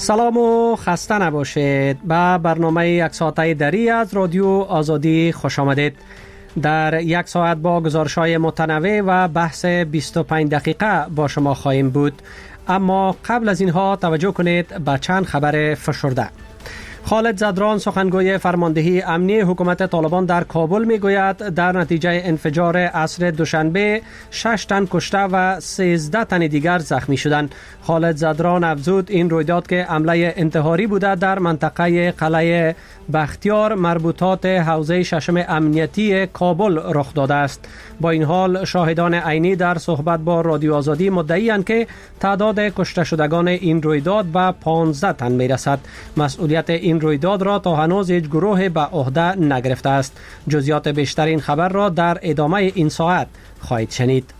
سلام و خسته نباشید. به برنامه یک ساعته دری از رادیو آزادی خوش آمدید. در یک ساعت با گزارش‌های متنوع و بحث 25 دقیقه با شما خواهیم بود. اما قبل از اینها توجه کنید به چند خبر فشرده. خالد زدران سخنگوی فرماندهی امنی حکومت طالبان در کابل میگوید در نتیجه انفجار عصر دوشنبه 6 تن کشته و 13 تن دیگر زخمی شدند. خالد زدران افزود این رویداد که حمله انتحاری بوده در منطقه قلعه بختیار مربوطات حوزه ششم امنیتی کابل رخ داده است. با این حال شاهدان عینی در صحبت با رادیو آزادی مدعی‌اند که تعداد کشته شدگان این رویداد به 15 تن میرسد. مسئولیت این رویداد را تا هنوز هیچ گروه به عهده نگرفته است. جزئیات بیشتر این خبر را در ادامه این ساعت خواهید شنید.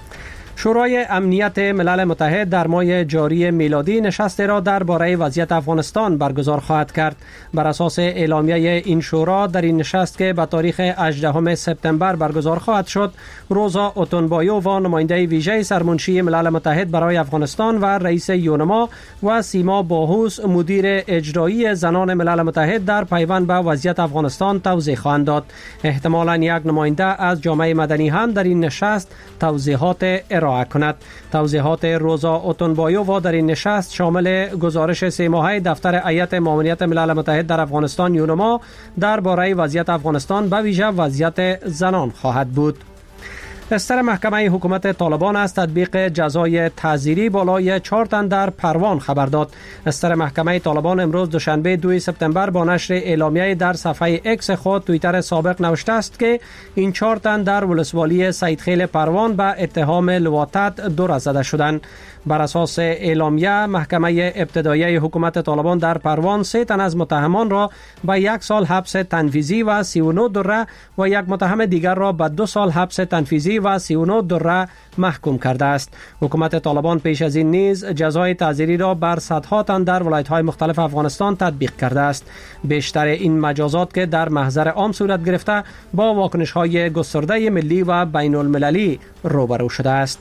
شورای امنیت ملل متحد در ماه جاری میلادی نشست را درباره وضعیت افغانستان برگزار خواهد کرد. بر اساس اعلامیه این شورا در این نشست که به تاریخ 18 سپتامبر برگزار خواهد شد، روزا اوتونبایووا نماینده ویژه سرمنشی ملل متحد برای افغانستان و رئیس یونما و سیما باهوس مدیر اجرایی زنان ملل متحد در پیوند به وضعیت افغانستان توضیح خواهند داد. احتمالاً یک نماینده از جامعه مدنی هم در این نشست توضیحات کند. توضیحات روزا اوتونبایووا در این نشست شامل گزارش 3 ماهه دفتر هیئت معاونت ملل متحد در افغانستان یونما درباره وضعیت افغانستان به ویژه وضعیت زنان خواهد بود. استر محکمه حکومت طالبان از تطبیق جزای تعزیری بالای 4 تن در پروان خبر داد. استر محکمه طالبان امروز دوشنبه 2 سپتامبر با نشر اعلامیه در صفحه اکس خود توییتر سابق نوشته است که این 4 تن در ولسوالی سیدخیل پروان به اتهام لواطت دور زده شدند. بر اساس اعلامیه محکمه ابتدایی حکومت طالبان در پروان 3 تن از متهمان را به 1 سال حبس تنفیذی و 39 دره و یک متهم دیگر را به 2 سال حبس تنفیذی و 39 دره محکوم کرده است. حکومت طالبان پیش از این نیز جزای تعزیری را بر صدها تن در ولایت‌های مختلف افغانستان تطبیق کرده است. بیشتر این مجازات که در محضر عام صورت گرفته با واکنش‌های گسترده ملی و بین‌المللی روبرو شده است.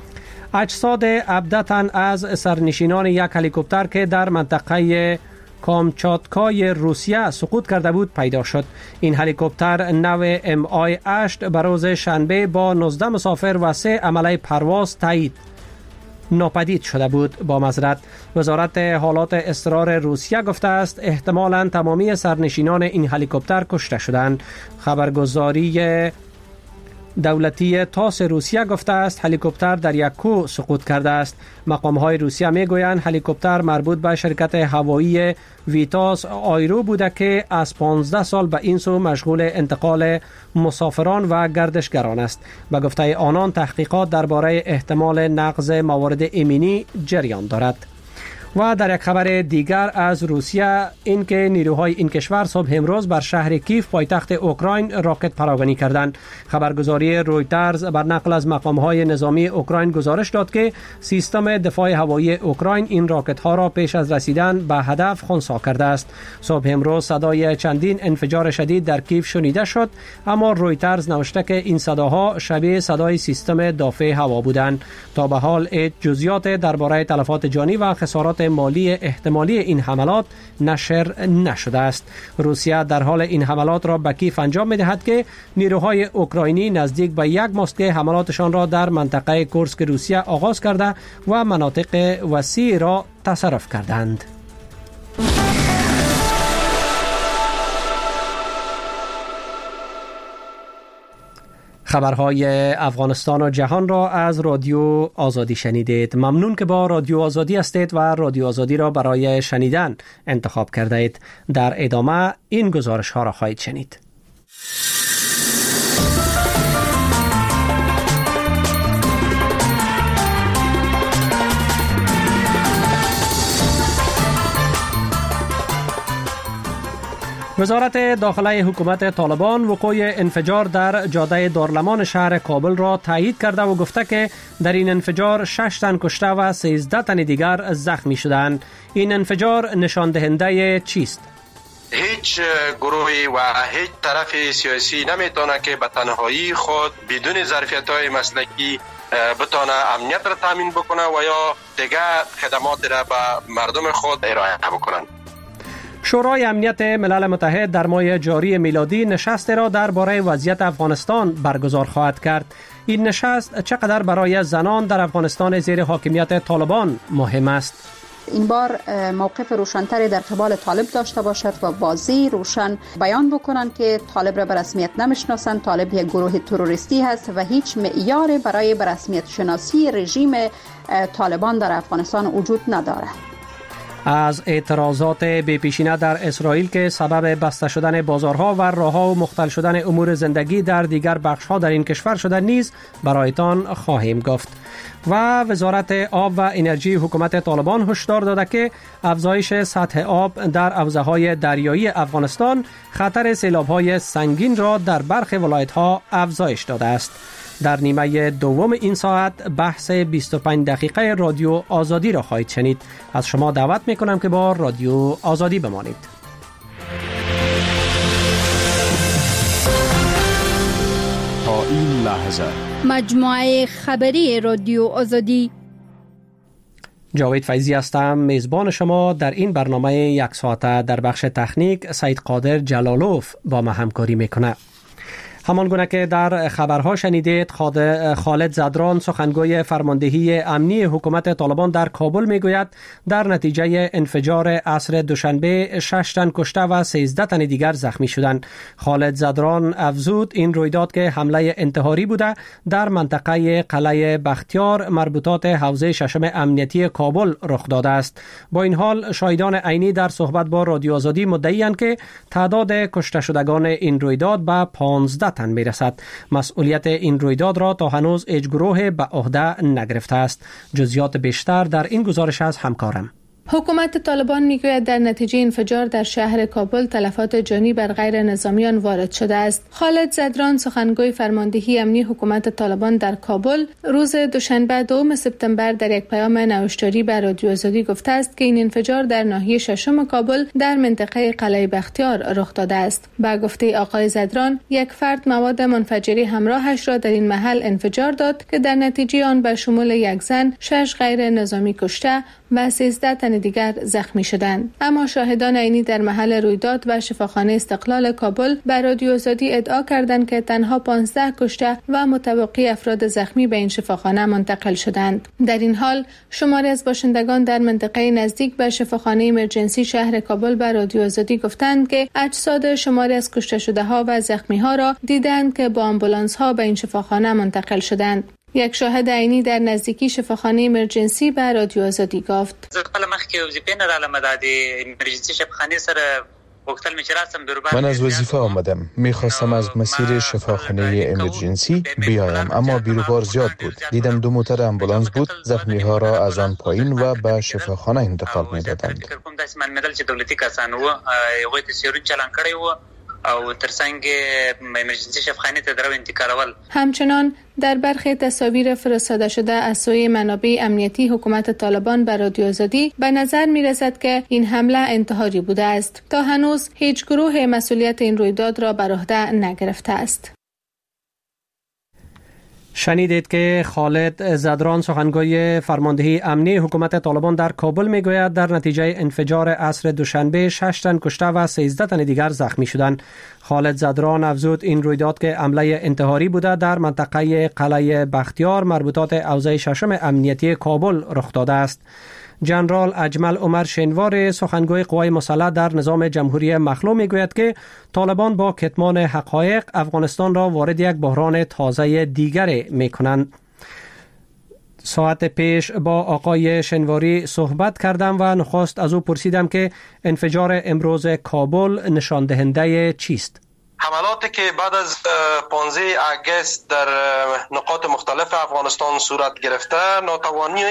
اجساد 17 تن از سرنشینان یک هلیکوپتر که در منطقه کامچاتکای روسیه سقوط کرده بود پیدا شد. این هلیکوپتر نو MI-8 به روز شنبه با 19 مسافر و 3 عمله پرواز تایید ناپدید شده بود. با معذرت، وزارت حالات اضطرار روسیه گفته است احتمالاً تمامی سرنشینان این هلیکوپتر کشته شدند. خبرگزاری دولتی تاس روسیه گفته است هلیکوپتر در یک کوه سقوط کرده است. مقام‌های روسیه میگویند هلیکوپتر مربوط به شرکت هوایی ویتاس آیرو بوده که از 15 سال به این سو مشغول انتقال مسافران و گردشگران است. به گفته آنان تحقیقات درباره احتمال نقض موارد امنی جریان دارد. و در یک خبر دیگر از روسیه این که نیروهای این کشور صبح امروز بر شهر کیف پایتخت اوکراین راکت پراکنی کردند. خبرگزاری رویترز بر نقل از مقام‌های نظامی اوکراین گزارش داد که سیستم دفاع هوایی اوکراین این راکت‌ها را پیش از رسیدن به هدف خنثی کرده است. صبح امروز صدای چندین انفجار شدید در کیف شنیده شد، اما رویترز نوشته که این صداها شبیه صدای سیستم دافع هوا بودند. تا به حال جزئیات درباره تلفات جانی و خسارات مالی احتمالی این حملات نشر نشده است. روسیه در حال این حملات را به کیف انجام می‌دهد که نیروهای اوکراینی نزدیک به 1 ماه که حملاتشان را در منطقه کورسک روسیه آغاز کرده و مناطق وسیع را تصرف کردند. خبرهای افغانستان و جهان را از رادیو آزادی شنیدید. ممنون که با رادیو آزادی هستید و رادیو آزادی را برای شنیدن انتخاب کرده اید. در ادامه این گزارش ها را خواهید شنید. وزارت داخله حکومت طالبان وقوع انفجار در جاده دارالمان شهر کابل را تایید کرده و گفته که در این انفجار 6 تن کشته و 13 تن دیگر زخمی شدند. این انفجار نشان دهنده چیست؟ هیچ گروهی و هیچ طرف سیاسی نمیتونه که به تنهایی خود بدون ظرفیت‌های مسلکی بتونه امنیت را تامین بکنه و یا دیگه خدمات را به مردم خود ارائه بکنن. شورای امنیت ملل متحد در ماه جاری میلادی نشست را درباره وضعیت افغانستان برگزار خواهد کرد. این نشست چقدر برای زنان در افغانستان زیر حاکمیت طالبان مهم است؟ این بار موقف روشن‌تری در قبال طالب داشته باشد و واضح روشن بیان بکنند که طالب را به رسمیت نمیشناسند، طالب یک گروه تروریستی هست و هیچ معیاری برای به رسمیت شناسی رژیم طالبان در افغانستان وجود ندارد. از اعتراضات بی‌پیشینه در اسرائیل که سبب بسته شدن بازارها و راهها و مختل شدن امور زندگی در دیگر بخش‌ها در این کشور شده نیز برایتان خواهیم گفت. و وزارت آب و انرژی حکومت طالبان هشدار داده که افزایش سطح آب در حوزه‌های دریایی افغانستان خطر سیلاب‌های سنگین را در برخی ولایت‌ها افزایش داده است. در نیمه دوم این ساعت بحث 25 دقیقه رادیو آزادی را خواهید شنید. از شما دعوت میکنم که با رادیو آزادی بمانید. تا این لحظه مجموعه خبری رادیو آزادی. جاوید فیضی هستم، میزبان شما در این برنامه یک ساعته. در بخش تکنیک سید قادر جلالوف با ما همکاری میکنه. همان گونه که در خبرها شنیدید، خالد زدران سخنگوی فرماندهی امنی حکومت طالبان در کابل میگوید در نتیجه انفجار عصر دوشنبه 6 تن کشته و 13 تن دیگر زخمی شدند. خالد زدران افزود این رویداد که حمله انتحاری بوده در منطقه قلعه بختیار مربوطات حوزه ششم امنیتی کابل رخ داده است. با این حال شاهدان عینی در صحبت با رادیو آزادی مدعی‌اند که تعداد کشته شدگان این رویداد به 15 تن میرسد. مسئولیت این رویداد را تا هنوز هیچ گروه به عهده نگرفته است. جزئیات بیشتر در این گزارش از همکارم. حکومت طالبان میگوید در نتیجه انفجار در شهر کابل تلفات جانی بر غیر نظامیان وارد شده است. خالد زدران سخنگوی فرماندهی امنی حکومت طالبان در کابل روز دوشنبه 2 سپتامبر در یک پیام نوشتاری به رادیو آزادی گفته است که این انفجار در ناحیه ششم کابل در منطقه قلعه بختیار رخ داده است. با گفته آقای زدران، یک فرد مواد منفجره همراهش را در این محل انفجار داد که در نتیجه آن به شمول یک زن 6 غیر نظامی کشته و 13 تن دیگر زخمی شدند. اما شاهدان عینی در محل رویداد و شفاخانه استقلال کابل به رادیو آزادی ادعا کردند که تنها 15 کشته و متبقی افراد زخمی به این شفاخانه منتقل شدند. در این حال شماری از باشندگان در منطقه نزدیک به شفاخانه ایمرجنسی شهر کابل به رادیو آزادی گفتند که اجساد شماری از کشته شده ها و زخمی ها را دیدند که با آمبولانس ها به این شفاخانه منتقل شدند. یک شاهد عینی در نزدیکی شفاخانه ایمرجنسی به رادیو آزادی گفت: من از وظیفه آمدم. میخواستم از مسیر شفاخانه امرجنسی بیایم، اما بیروبار زیاد بود. دیدم 2 موتر امبولانس بود. زخمی ها را از آن پایین و به شفاخانه انتقال میدادند. او ترڅنګ ایمرجنسی شفاخانه ته درو انتقالول. همچنان در برخی تصاویر فرستاده شده از سوی منابع امنیتی حکومت طالبان به رادیو آزادی به نظر می رسد که این حمله انتحاری بوده است. تا هنوز هیچ گروه مسئولیت این رویداد را بر عهده نگرفته است. شنیدید که خالد زدران سخنگوی فرماندهی امنی حکومت طالبان در کابل میگوید در نتیجه انفجار عصر دوشنبه 6 تن کشته و 13 تن دیگر زخمی شدند. خالد زدران افزود این رویداد که حمله انتحاری بوده در منطقه قلعه بختیار مربوطات حوزه ششم امنیتی کابل رخ داده است. جنرال اجمل عمر شینوار سخنگوی قوای مسلح در نظام جمهوری مخلوع میگوید که طالبان با کتمان حقایق افغانستان را وارد یک بحران تازه دیگر میکنند. ساعت پیش با آقای شینواری صحبت کردم و نخست از او پرسیدم که انفجار امروز کابل نشان دهنده چیست؟ حملاتی که بعد از 15 اگست در نقاط مختلف افغانستان صورت گرفته ناتوانی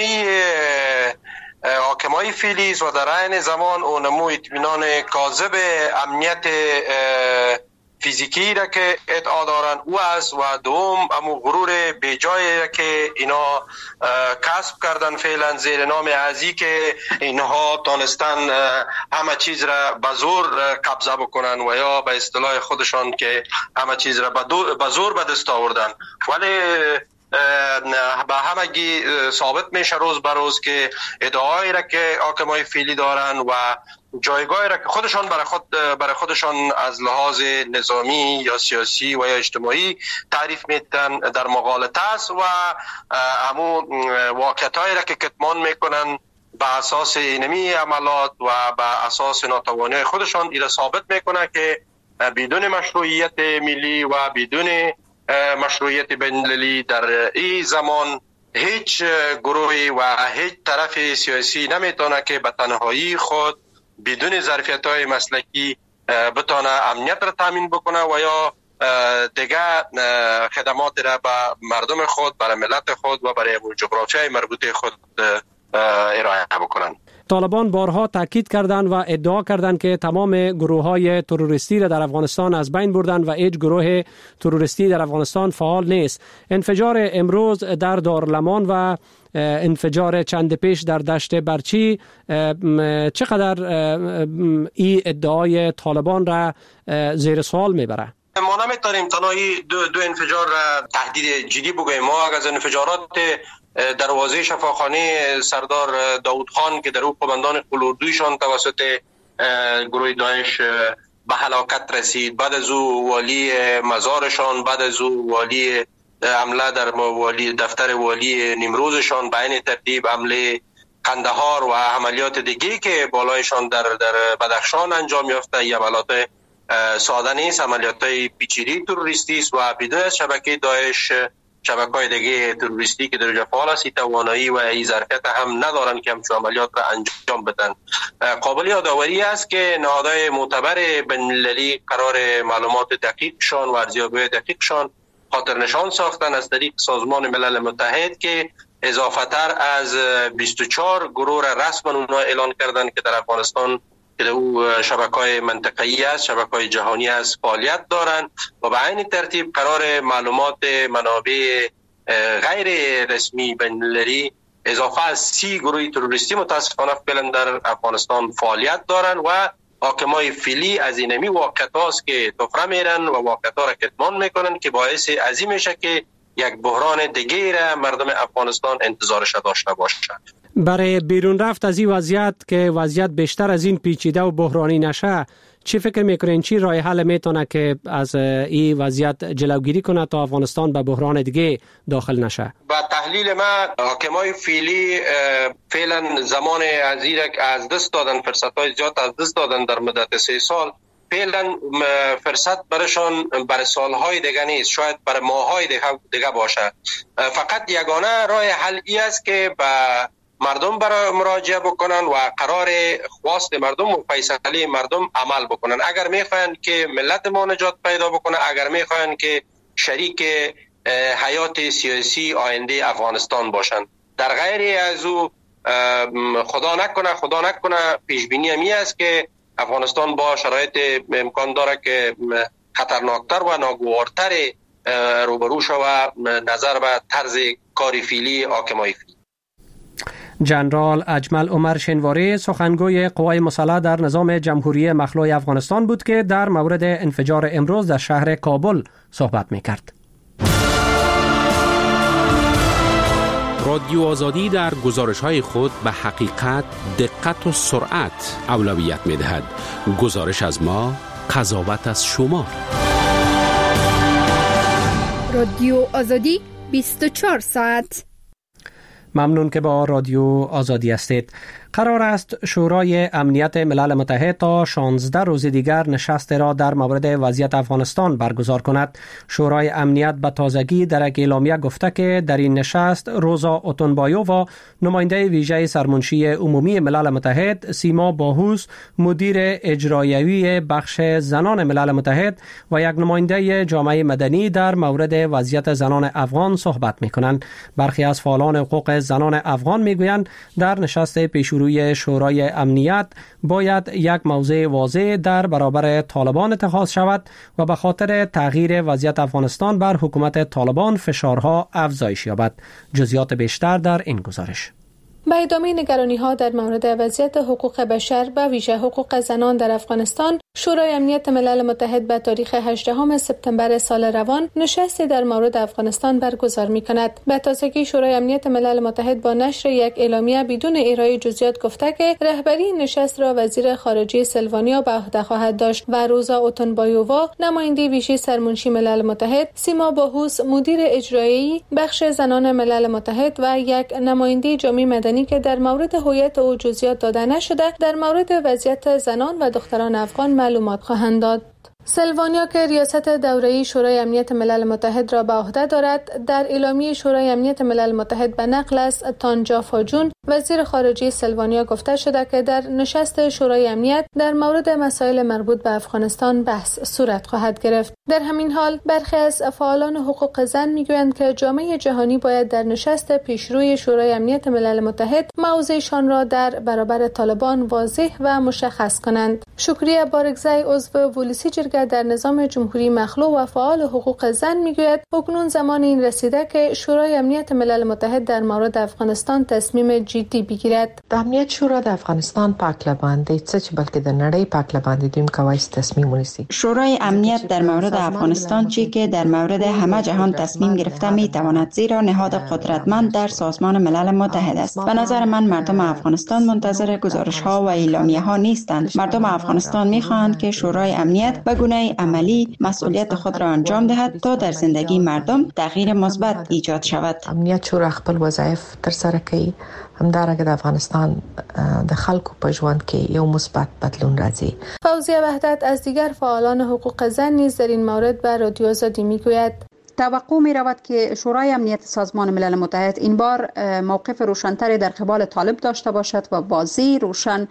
حاکمای فعلی و در عین زمان اونمو اطمینان کاذب امنیت فیزیکی را که ادعا دارن او است و دوم امو غرور بیجایی را که اینا کسب کردن فعلا زیر نام ازی که اینها تانستن همه چیز را به زور قبضه بکنن و یا به اصطلاح خودشان که همه چیز را به زور به دست آوردن. ولی به همگی ثابت میشه روز به روز که ادعایی را که حاکمای فعلی دارن و جایگاهی را که خودشان برای خودشان از لحاظ نظامی یا سیاسی و یا اجتماعی تعریف میدن در مغالطه است و همون واقعیتایی را که کتمان میکنن به اساس اینمی عملات و به اساس ناتوانی خودشان ایره ثابت میکنه که بدون مشروعیت ملی و بدون مشروعیت بین‌المللی در این زمان هیچ گروهی و هیچ طرف سیاسی نمیتونه که به تنهایی خود بدون ظرفیت‌های مسلکی بتونه امنیت را تامین بکنه و یا دیگه خدمات را به مردم خود، برای ملت خود و برای جغرافیای مربوطه خود ارائه بکنن. طالبان بارها تاکید کردند و ادعا کردند که تمام گروه‌های تروریستی را در افغانستان از بین بردند و هیچ گروه تروریستی در افغانستان فعال نیست. انفجار امروز در دارالمان و انفجار چند پیش در دشت برچی چقدر این ادعای طالبان را زیر سوال میبره؟ ما نمیتونیم تنهایی دو انفجار را تهدید جدی بگوییم. ما از انفجارات دروازه شفاخانه سردار داود خان که در او قماندان قلوردویشان توسط گروه داعش به هلاکت رسید، بعد از او والی مزارشان، بعد از او والی حمله در والی دفتر والی نیمروزشان، به این ترتیب حمله قندهار و عملیات دیگه که بالایشان در بدخشان انجام یافته، یا عملیات ساده نیست، عملیات پیچیده تروریستی است و بدون از شبکه داعش شبکه‌های دیگه تروریستی که در اونجا فعال است توانایی و این ظرفیت هم ندارن که همچون عملیات را انجام بدن. قابل یادآوری است که نهادهای معتبر بین‌المللی قرار معلومات دقیقشان و ارزیابی دقیقشان خاطر نشان ساختن از طریق سازمان ملل متحد که اضافه تر از 24 گروه را رسما اونها اعلان کردن که در افغانستان که او شبکه‌های منطقه‌ای است، شبکه‌های جهانی است، فعالیت دارند و به این ترتیب قرار معلومات منابع غیر رسمی بین‌المللی اضافه از 30 گروه تروریستی متاسفانه فعلا در افغانستان فعالیت دارند و حاکمای فعلی از اینمی واقعیت‌هاست که طفره میرن و واقعیت‌ها را کتمان میکنن که باعث عظیم میشه که یک بحران دیگه را مردم افغانستان انتظارش داشته باشند. برای بیرون رفت از این وضعیت که وضعیت بیشتر از این پیچیده و بحرانی نشه، چی فکر میکنین چی راه حل میتونه که از این وضعیت جلوگیری کنه تا افغانستان به بحران دیگه داخل نشه؟ با تحلیل ما حاکمای فعلی فعلا زمان از دست دادن، فرصت‌های زیاد از دست دادن در مدت 3 سال. فعلا فرصت برشان برای سالهای دیگه نیست، شاید برای ماههای دیگه باشه. فقط یگانه راه حل ای است که به مردم برای مراجعه بکنن و قرار خواست مردم و فیصله مردم عمل بکنن. اگر میخواین که ملت ما نجات پیدا بکنه، اگر میخواین که شریک حیات سیاسی آینده افغانستان باشن، در غیر از او خدا نکنه پیش بینی می است که افغانستان با شرایط امکان داره که خطرناکتر و ناگوارتر روبرو شود نظر به طرز کاری فعلی حاکمای فعلی. جنرال اجمل عمر شنواری سخنگوی قوای مسلح در نظام جمهوری مخلوع افغانستان بود که در مورد انفجار امروز در شهر کابل صحبت می‌کرد. رادیو آزادی در گزارش‌های خود به حقیقت، دقت و سرعت اولویت می‌دهد. گزارش از ما، قضاوت از شما. رادیو آزادی 24 ساعت. ممنون که با رادیو آزادی هستید. قرار است شورای امنیت ملل متحد تا 16 روز دیگر نشست را در مورد وضعیت افغانستان برگزار کند. شورای امنیت به تازگی در یک اعلامیه گفته که در این نشست روزا اوتونبایووا، نماینده ویژه سرمنشی عمومی ملل متحد، سیما باهوس، مدیر اجرایی بخش زنان ملل متحد و یک نماینده جامعه مدنی در مورد وضعیت زنان افغان صحبت می‌کنند. برخی از فعالان حقوق زنان افغان می‌گویند در نشست پیش‌رو پیشروی شورای امنیت باید یک موضع واضح در برابر طالبان اتخاذ شود و به خاطر تغییر وضعیت افغانستان بر حکومت طالبان فشارها افزایش یابد. جزئیات بیشتر در این گزارش. به ادامه نگرانی‌ها در مورد وضعیت حقوق بشر و ویژه حقوق زنان در افغانستان، شورای امنیت ملل متحد به تاریخ 18 سپتامبر سال روان نشستی در مورد افغانستان برگزار می‌کند. به تازگی شورای امنیت ملل متحد با نشر یک اعلامیه بدون ارائه جزئیات گفته که رهبری نشست را وزیر خارجه سلوانیا به عهده خواهد داشت و روزا اوتونبایووا، نماینده ویژه سرمنشی ملل متحد، سیما باهوس، مدیر اجرایی بخش زنان ملل متحد و یک نماینده جامعه مدنی که در مورد هویت او جزئیات داده نشده در مورد وضعیت زنان و دختران افغان معلومات خواهند داد. سلوانیا که ریاست دوره‌ای شورای امنیت ملل متحد را به عهده دارد، در اعلامیه شورای امنیت ملل متحد به نقل از تانجا فاجون، وزیر خارجه سلوانیا گفته شده که در نشست شورای امنیت در مورد مسائل مربوط به افغانستان بحث صورت خواهد گرفت. در همین حال برخی از فعالان حقوق زن میگویند که جامعه جهانی باید در نشست پیشروی شورای امنیت ملل متحد موضعشان را در برابر طالبان واضح و مشخص کنند. شکریه بارگزای، عضو ولسی جرگه در نظام جمهوری مخلوع و فعال حقوق زن میگوید اکنون زمان این رسیده که شورای امنیت ملل متحد در مورد افغانستان تصمیم جدی بگیرد. د امنیت شورا د افغانستان پاک لباندې چې بلکې د نړۍ پاک لباندې دویم کوي تصمیم ونیسي. شورای امنیت در مورد افغانستان چی که در مورد همه جهان تصمیم گرفته می تواند، زیرا نهاد قدرتمند در سازمان ملل متحد است. به نظر من مردم افغانستان منتظر گزارش ها و اعلامیه ها نیستند. مردم افغانستان می خواهند که شورای امنیت به گونه عملی مسئولیت خود را انجام دهد تا در زندگی مردم تغییر مثبت ایجاد شود. امنیت شورا خپل وظایف تر سره کوي، همدارنګه د افغانستان د خلکو په ژوند کې یو مثبت بدلون راځي. فوزیه وحدت از دیگر فعالان حقوق زن نیز در این مورد به رادیو آزادی میگوید توقع می رود که شورای امنیت سازمان ملل متحد این بار موقف روشن‌تری در قبال طالب داشته باشد و واضح روشن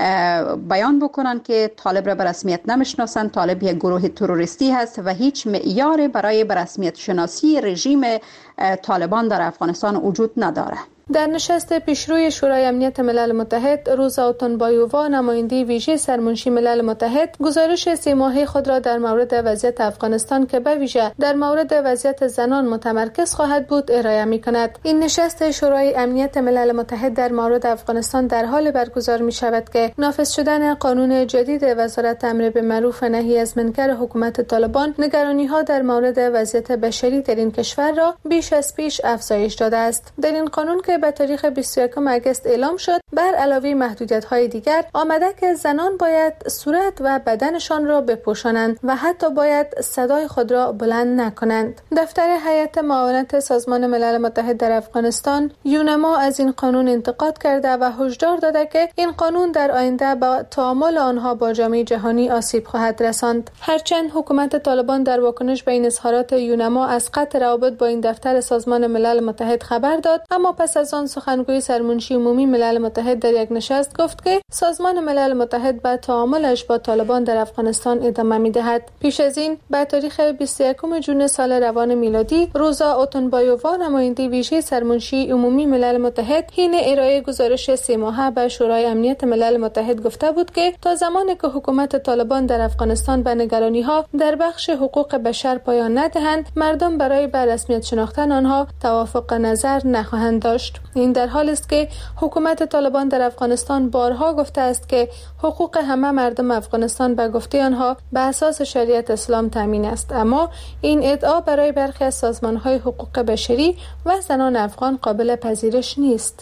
بیان بکنند که طالب را به رسمیت نمیشناسند. طالب یک گروه تروریستی هست و هیچ معیاری برای به رسمیت شناسی رژیم طالبان در افغانستان وجود نداره. در نشست پیشروی شورای امنیت ملل متحد، روزا اوتونبایووا، نماینده ویژه سرمنشی ملل متحد، گزارش 3 ماهه خود را در مورد وضعیت افغانستان که به ویژه در مورد وضعیت زنان متمرکز خواهد بود ارائه می‌کند. این نشست شورای امنیت ملل متحد در مورد افغانستان در حال برگزار می‌شود که نافذ شدن قانون جدید وزارت امر بالمعروف و نهی از منکر حکومت طالبان نگرانی‌ها در مورد وضعیت بشری در این کشور را بیش از پیش افزایش داده است. در این قانون که به تاریخ 21 اگست اعلام شد، بر علاوه محدودیت‌های دیگر آمده که زنان باید صورت و بدنشان را بپوشانند و حتی باید صدای خود را بلند نکنند. دفتر هیئت معاونت سازمان ملل متحد در افغانستان یونما از این قانون انتقاد کرده و هشدار داده که این قانون در آینده با تعامل آنها با جامعه جهانی آسیب خواهد رساند. هرچند حکومت طالبان در واکنش به این اظهارات یونما از قطع روابط با این دفتر سازمان ملل متحد خبر داد، اما پس از آن سخنگوی سرمنشی عمومی ملل متحد در یک نشست گفت که سازمان ملل متحد به تعاملش با طالبان در افغانستان ادامه می‌دهد. پیش از این به تاریخ 21 جون سال روان میلادی، روزا اوتونبایووا، نماینده ویژه سرمنشی عمومی ملل متحد، حین ارائه گزارش 3 ماهه به شورای امنیت ملل متحد گفته بود که تا زمانی که حکومت طالبان در افغانستان به نگرانی‌ها در بخش حقوق بشر پایان ندهند، مردم برای به رسمیت شناختن آنها توافق نظر نخواهند داشت. این در حالی است که حکومت طالبان در افغانستان بارها گفته است که حقوق همه مردم افغانستان به گفته آنها به اساس شریعت اسلام تامین است، اما این ادعا برای برخی از سازمان‌های حقوق بشری و زنان افغان قابل پذیرش نیست.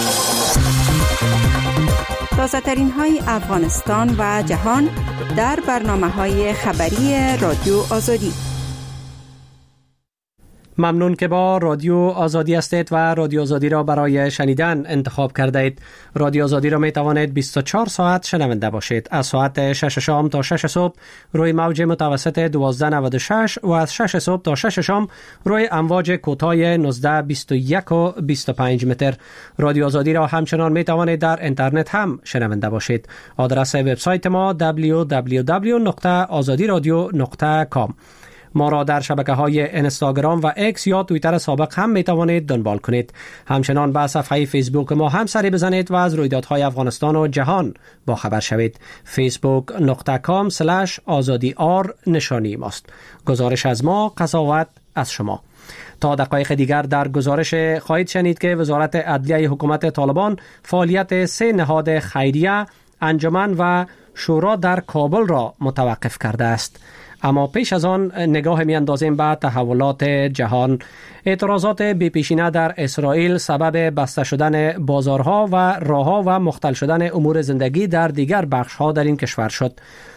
تازه‌ترین های افغانستان و جهان در برنامه‌های خبری رادیو آزادی. ممنون که با رادیو آزادی هستید و رادیو آزادی را برای شنیدن انتخاب کرده اید. رادیو آزادی را می توانید 24 ساعت شنونده باشید. از ساعت 6 شام تا 6 صبح روی موج متوسط 1296 و از 6 صبح تا 6 شام روی امواج کوتاه 19 21 و 25 متر. رادیو آزادی را همچنان می توانید در اینترنت هم شنونده باشید. آدرس وبسایت ما www.azadiradio.com. ما را در شبکه‌های اینستاگرام و ایکس یا توییتر سابق هم می‌توانید دنبال کنید. همچنان به صفحه فیسبوک ما هم سری بزنید و از رویدادهای افغانستان و جهان با خبر شوید. facebook.com/azadi_r نشانی ماست. گزارش از ما، قضاوت از شما. تا دقایق دیگر در گزارش خواهید شنید که وزارت عدلیه حکومت طالبان فعالیت 3 نهاد خیریه، انجمن و شورا در کابل را متوقف کرده است. اما پیش از آن نگاه می اندازیم به تحولات جهان. اعتراضات بی‌پیشینه در اسرائیل سبب بسته شدن بازارها و راهها و مختل شدن امور زندگی در دیگر بخش‌ها در این کشور شد.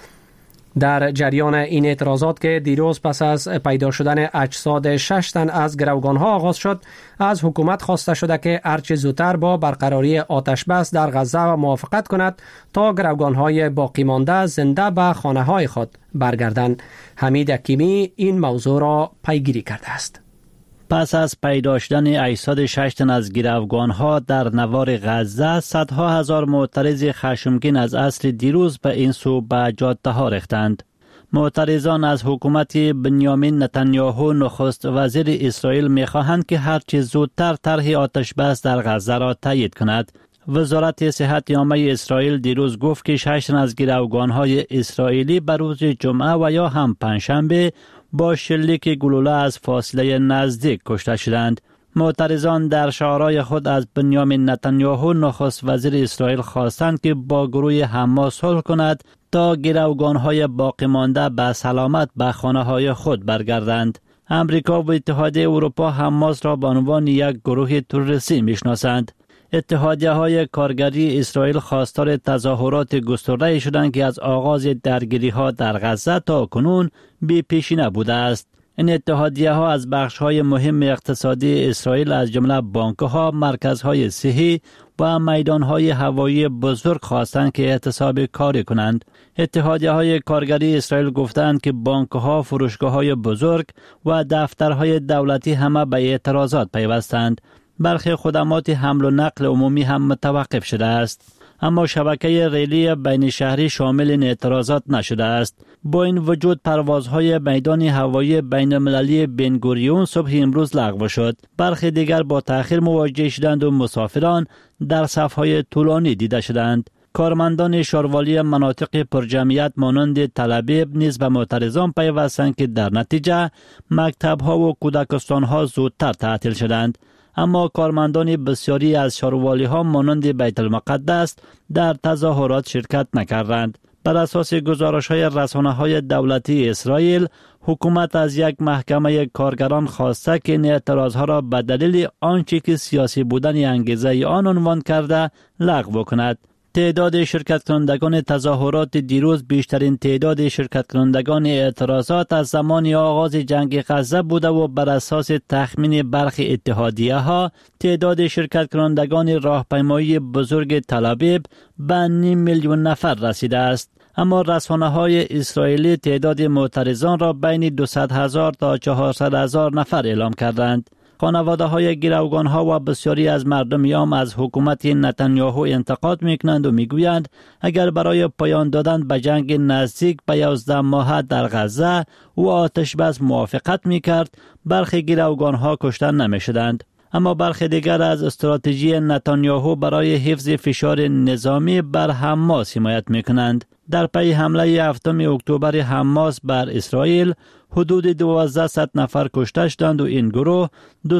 در جریان این اعتراضات که دیروز پس از پیدا شدن اجساد 6 تن از گروگان‌ها آغاز شد، از حکومت خواسته شده که هرچه زودتر با برقراری آتش بس در غزه و موافقت کند تا گروگان‌های باقی مانده زنده به خانه‌های خود برگردند. حمید حکیمی این موضوع را پیگیری کرده است. پس از پیدا شدن اجساد 6 تن از گروگان‌ها در نوار غزه، صدها هزار معترض خشمگین از عصر دیروز به این سو به جاده‌ها ریختند. معترضان از حکومت بنیامین نتانیاهو نخست وزیر اسرائیل می‌خواهند که هرچه زودتر طرح آتش بس در غزه را تایید کند. وزارت صحت عامه اسرائیل دیروز گفت که 6 تن از گروگان‌های اسرائیلی به روز جمعه و یا هم پنجشنبه با شلیک گلوله از فاصله نزدیک کشته شدند. معترضان در شعارهای خود از بنیامین نتانیاهو نخست وزیر اسرائیل خواستند که با گروه حماس صلح کند تا گروگان‌های باقی مانده به سلامت به خانه‌های خود برگردند. امریکا و اتحادیه اروپا حماس را به عنوان یک گروه تروریستی میشناسند. اتحادیه‌های کارگری اسرائیل خواستار تظاهرات گسترده شدند که از آغاز درگیری‌ها در غزه تا کنون بی‌پیشینه بوده است. این اتحادیه‌ها از بخش‌های مهم اقتصادی اسرائیل از جمله بانک‌ها، مرکزهای صحی و میدان‌های هوایی بزرگ خواستند که اعتصاب کاری کنند. اتحادیه‌های کارگری اسرائیل گفتند که بانک‌ها، فروشگاه‌های بزرگ و دفترهای دولتی همه به اعتراضات پیوستند. برخی خدمات حمل و نقل عمومی هم متوقف شده است. اما شبکه ریلی بین شهری شامل این اعتراضات نشده است. با این وجود پروازهای میدان هوایی بین المللی بن گوریون صبح امروز لغو شد. برخی دیگر با تأخیر مواجه شدند و مسافران در صف‌های طولانی دیده شدند. کارمندان شاروالی مناطق پرجمعیت مانند تل ابیب نیز به معترضان پیوستند که در نتیجه مکتب‌ها و کودکستان‌ها زودتر تعطیل شدند. اما کارمندان بسیاری از شاروالی‌ها مانند بیت المقدس در تظاهرات شرکت نکردند. بر اساس گزارش‌های رسانه‌های دولتی اسرائیل، حکومت از یک محکمه کارگران خواسته که این اعتراضها را به دلیل آنچه که سیاسی بودن انگیزه آن عنوان کرده لغو کند. تعداد شرکت کنندگان تظاهرات دیروز بیشترین تعداد شرکت کنندگان اعتراضات از زمان آغاز جنگ غزه بوده و بر اساس تخمین برخی اتحادیه‌ها تعداد شرکت کنندگان راهپیمایی بزرگ تل ابیب به 500,000 نفر رسیده است. اما رسانه‌های اسرائیلی تعداد معترضان را بین 200,000 تا 400,000 نفر اعلام کردند. خانواده‌های گروگان‌ها و بسیاری از مردم عام از حکومت نتانیاهو انتقاد می‌کنند و می‌گویند اگر برای پایان دادن به جنگ نزدیک به 11 ماه در غزه و آتش بس موافقت می‌کرد، برخی گروگان‌ها کشته نمی‌شدند. اما برخی دیگر از استراتژی نتانیاهو برای حفظ فشار نظامی بر حماس حمایت می‌کنند. در پی حمله 7 اکتبر حماس بر اسرائیل، حدود 1200 نفر کشته شدند و این گروه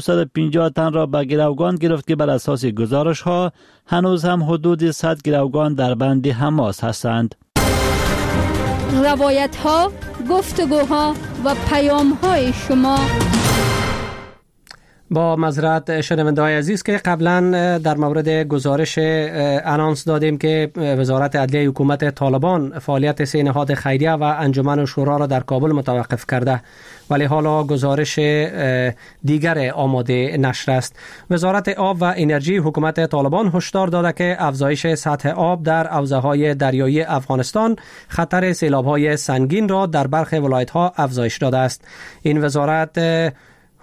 250 تن را به گروگان گرفت که بر اساس گزارش‌ها هنوز هم حدود 100 گروگان در بند حماس هستند. روایت‌ها، گفتگوها و پیام‌های شما. با معذرت شنونده‌های عزیز که قبلا در مورد گزارش انانس دادیم که وزارت عدلیه حکومت طالبان فعالیت 3 نهاد خیریه و انجمن و شورا را در کابل متوقف کرده، ولی حالا گزارش دیگر آماده نشر است. وزارت آب و انرژی حکومت طالبان هشدار داده که افزایش سطح آب در حوزه‌های دریایی افغانستان خطر سیلاب‌های سنگین را در برخی ولایت‌ها افزایش داده است. این وزارت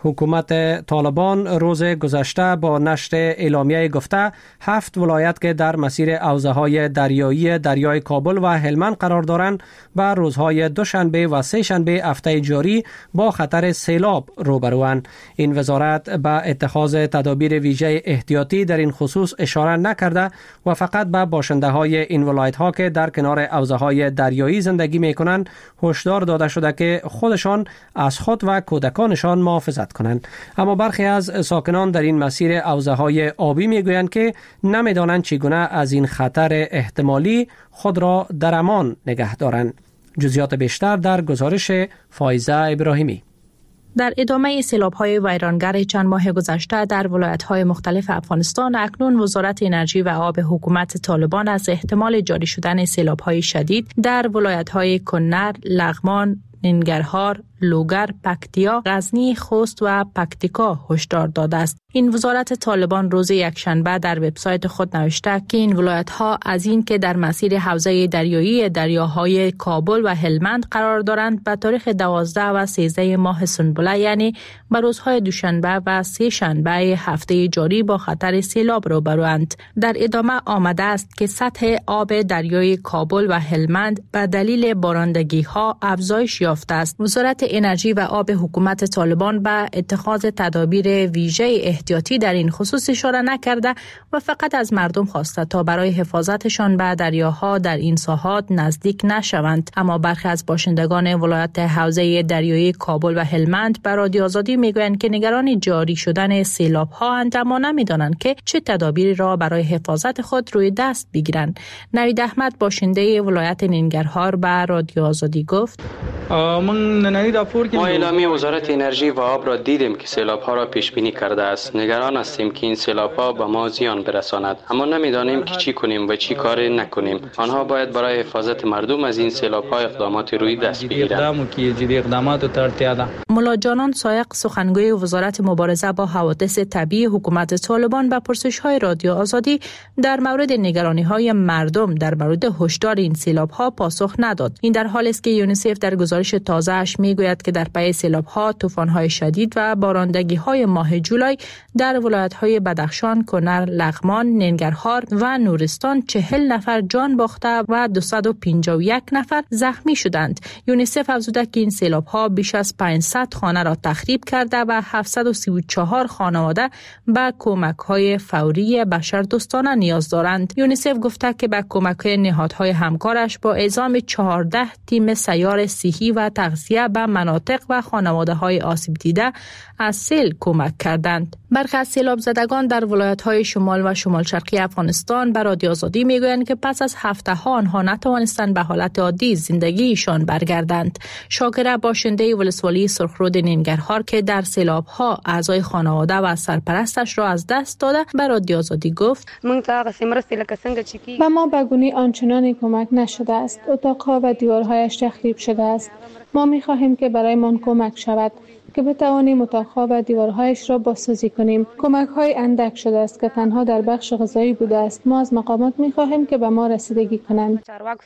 حکومت طالبان روز گذشته با نشر اعلامیه گفته 7 ولایت که در مسیر حوزه‌های دریایی دریای کابل و هلمند قرار دارند به روزهای دوشنبه و سه شنبه هفته جاری با خطر سیلاب روبروند. این وزارت به اتخاذ تدابیر ویژه احتیاطی در این خصوص اشاره نکرده و فقط به باشنده‌های این ولایت‌ها که در کنار حوزه‌های دریایی زندگی می‌کنند هشدار داده شده که خودشان از خود و کودکانشان محافظت کنند. اما برخی از ساکنان در این مسیر حوزه‌های آبی میگویند که نمی‌دانند چگونه از این خطر احتمالی خود را در امان نگه دارند. جزئیات بیشتر در گزارش فایزه ابراهیمی. در ادامه سیلاب‌های ویرانگر چند ماه گذشته در ولایت‌های مختلف افغانستان، اکنون وزارت انرژی و آب حکومت طالبان از احتمال جاری شدن سیلاب‌های شدید در ولایت‌های کنر، لغمان، ننگرهار، لوگر، پکتیا، غزنی، خوست و پکتیکا هشدار داده است. این وزارت طالبان روز یکشنبه در وبسایت خود نوشته که این ولایت‌ها از این که در مسیر حوزه دریایی دریاهای کابل و هلمند قرار دارند به تاریخ 12 و 13 ماه سنبله، یعنی به روزهای دوشنبه و سه شنبه هفته جاری با خطر سیلاب روبروند. در ادامه آمده است که سطح آب دریای کابل و هلمند به دلیل بارندگی‌ها افزایش یافته است. وزارت انرژی و آب حکومت طالبان به اتخاذ تدابیر ویژه احتیاطی در این خصوص اشاره نکرده و فقط از مردم خواسته تا برای حفاظتشان به دریاها در این ساحات نزدیک نشوند. اما برخی از باشندگان ولایت حوزه دریایی کابل و هلمند به رادیو آزادی میگویند که نگران جاری شدن سیلاب‌ها اند، اما نمیدانند که چه تدابیری را برای حفاظت خود روی دست بگیرند. نوید احمد باشنده ولایت ننگرهار به رادیو آزادی گفت: ما اعلامیه وزارت انرژی و آب را دیدیم که سیلاب‌ها را پیش بینی کرده است. نگران هستیم که این سیلاب‌ها به ما زیان برساند، اما نمی‌دانیم که چی کنیم و چی کار نکنیم. آنها باید برای حفاظت مردم از این سیلاب‌ها اقدامات روی دست بگیرند. ملا جانان سایق، سخنگوی وزارت مبارزه با حوادث طبیعی حکومت طالبان، به پرسش‌های رادیو آزادی در مورد نگرانی‌های مردم در مورد هشدار این سیلاب‌ها پاسخ نداد. این در حالی است که یونیسف در گزارش تازه‌اش میگوید که در پی سیلاب‌ها، طوفان‌های شدید و بارندگی‌های ماه جولای در ولایت‌های بدخشان، کنر، لغمان، ننگرهار و نورستان 40 نفر جان باخته و 251 نفر زخمی شدند. یونیسف افزوده که این سیلاب‌ها بیش از 500 خانه را تخریب کرده و 734 خانواده به کمک‌های فوری بشردوستانه نیاز دارند. یونیسف گفته که به کمک نهادهای همکارش با اعزام 14 تیم سیار صحی و تغذیه به مناطق و خانواده‌های آسیب دیده از سیل کمک کردند. برخی از سیلاب زدگان در ولایت‌های شمال و شمال شرقی افغانستان به رادیو آزادی میگویند که پس از هفته‌ها آنها نتوانستند به حالت عادی زندگیشان برگردند. شاکره باشنده ولسوالی سرخرود ننگرهار که در سیلاب‌ها اعضای خانواده و سرپرستش را از دست داده به رادیو آزادی گفت: و ما به گونی آنچنانی کمک نشده است. اتاق‌ها و دیوارهایش تخریب شده است. ما می‌خواهیم که برایمان کمک شود که بتوانیم اتاق‌ها و دیوارهایش را بازسازی کنیم. کمک‌های اندک شده است که تنها در بخش غذایی بوده است. ما از مقامات می‌خواهیم که به ما رسیدگی کنند.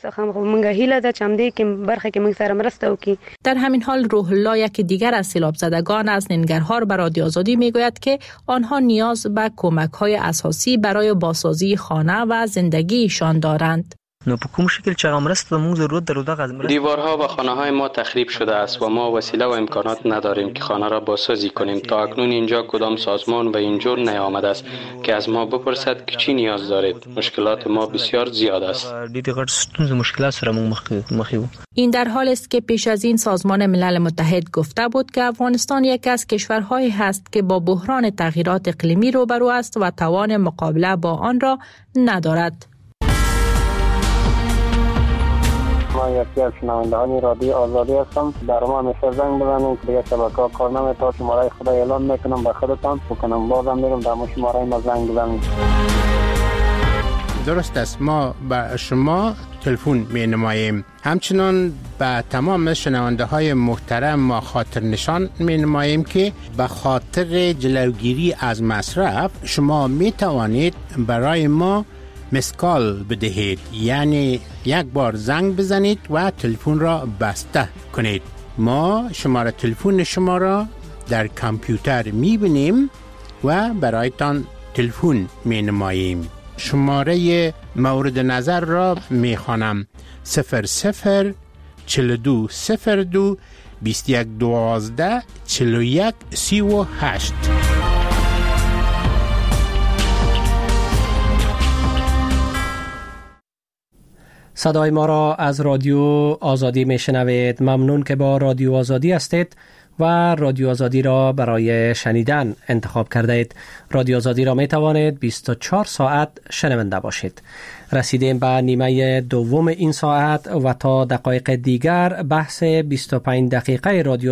در همین حال روح الله، یک دیگر از سیلاب زدگان از ننگرهار، به رادیو آزادی میگوید که آنها نیاز به کمک‌های اساسی برای بازسازی خانه و زندگیشان دارند. دیوارها و خانه‌های ما تخریب شده است و ما وسیله و امکانات نداریم که خانه را بازسازی کنیم. تا اکنون اینجا کدام سازمان و اینجور نیامده است که از ما بپرسد که چی نیاز دارید. مشکلات ما بسیار زیاد است. این در حال است که پیش از این سازمان ملل متحد گفته بود که افغانستان یکی از کشورهایی است که با بحران تغییرات اقلیمی روبرو است و توان مقابله با آن را ندارد. ما یکی از شنوندگان رادیو آزادی هستم. در ما همیشه زنگ بزنید. دیگه شبکه‌ها کار نمی‌کنه. شماره خدا اعلام میکنم به خودتان بکنم. بازم میگم در شماره ما زنگ بزنید. درست است. ما به شما تلفن می‌نماییم. همچنان به تمام شنونده‌های محترم ما خاطر نشان می‌نماییم که به خاطر جلوگیری از مصرف شما می‌توانید برای ما مسکال بدهید، یعنی یک بار زنگ بزنید و تلفن را بسته کنید. ما شماره تلفن شما را در کامپیوتر میبینیم و برایتان تلفن مینماییم. شماره مورد نظر را میخوانم: 00 4202 2112 41 38. صدای ما را از رادیو آزادی میشنوید. ممنون که با رادیو آزادی هستید و رادیو آزادی را برای شنیدن انتخاب کرده اید. رادیو آزادی را می توانید 24 ساعت شنونده باشید. رسیدیم به نیمه دوم این ساعت و تا دقایق دیگر بحث 25 دقیقه رادیو